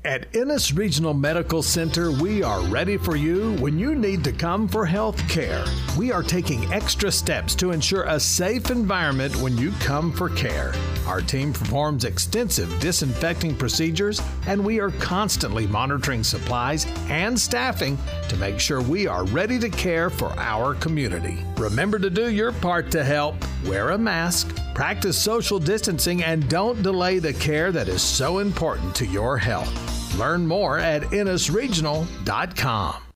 At Ennis Regional Medical Center, we are ready for you when you need to come for health care. We are taking extra steps to ensure a safe environment when you come for care. Our team performs extensive disinfecting procedures, and we are constantly monitoring supplies and staffing to make sure we are ready to care for our community. Remember to do your part to help. Wear a mask, practice social distancing, and don't delay the care that is so important to your health. Learn more at ennisregional.com.